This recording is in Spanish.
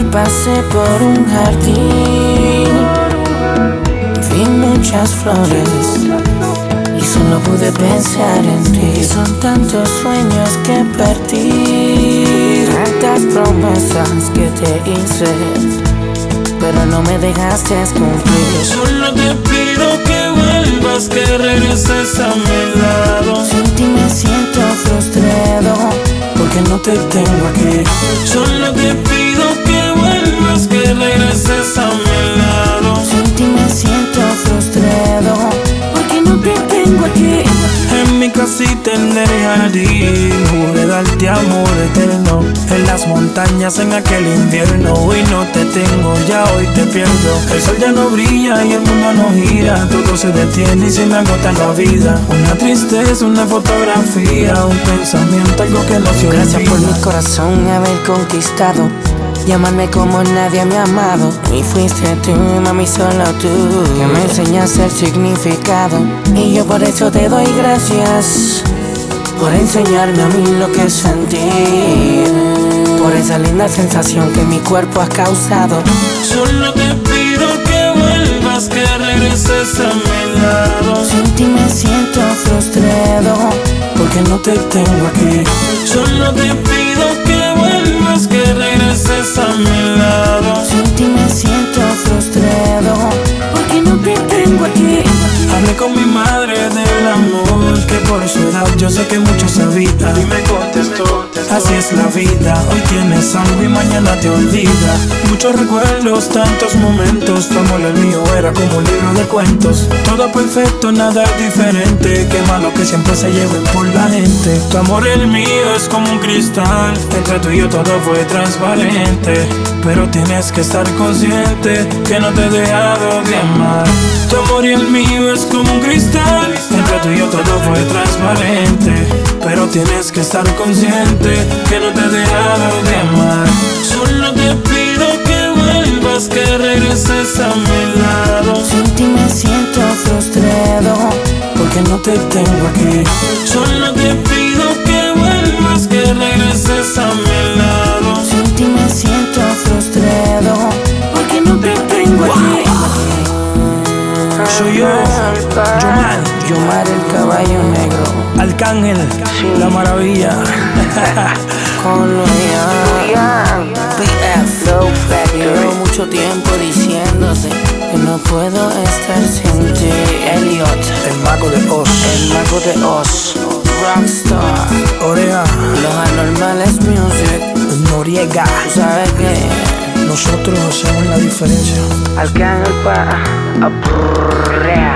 Pasé por un jardín, vi muchas flores y solo pude pensar en ti. Son tantos sueños que perdí, tantas promesas que te hice, pero no me dejaste cumplir. Solo te pido que vuelvas, que regreses a mi lado. Sin ti me siento frustrado, porque no te tengo aquí. Solo te pido que vuelvas, que regreses a mi lado. Sin ti me siento frustrado, porque no te tengo aquí. En mi casita en el jardín juré darte amor eterno. En las montañas en aquel invierno. Hoy no te tengo, ya hoy te pierdo. El sol ya no brilla y el mundo no gira. Todo se detiene y se me agota la vida. Una tristeza, una fotografía, un pensamiento, algo que no se olvida. Gracias por mi corazón haber conquistado, llamarme como nadie me ha amado. Y fuiste tú, mami, solo tú, que me enseñaste el significado. Y yo por eso te doy gracias, por enseñarme a mí lo que es sentir, por esa linda sensación que mi cuerpo ha causado. Solo te pido que vuelvas, que regreses a mi lado. Sin ti me siento frustrado, porque no te tengo aquí. Solo te pido que vuelvas, que regreses a mi lado. Sin ti me siento frustrado, porque no te tengo aquí. Hablé con mi madre del amor, que por su edad yo sé que mucho sabía. Y me contestó, así es la vida. Hoy tienes algo y mañana te olvida. Muchos recuerdos, tantos momentos. Tu amor, el mío era como un libro de cuentos. Todo perfecto, nada es diferente. Qué malo que siempre se lleven por la gente. Tu amor, el mío es como un cristal. Entre tú y yo todo fue transparente, pero tienes que estar consciente que no te he dejado de amar. Tu amor y el mío es como un cristal. Entre tú y yo todo fue transparente, pero tienes que estar consciente que no te he dejado de amar. Solo te pido que vuelvas, que regreses a mi lado. Sin ti me siento frustrado, porque no te tengo aquí. Solo te pido que vuelvas, que regreses a mi lado. Sin ti me siento frustrado, porque no te tengo aquí. Soy yo, Yomar el caballo negro, Arcángel, la maravilla. con Loyan, PF. Llevo mucho tiempo diciéndote que no puedo estar sin ti. Elliot, El mago de Oz, el mago de Oz, Rockstar, Orea, Los Anormales Music. Noriega. Tú sabes que Nosotros hacemos la diferencia. Arcángel pa'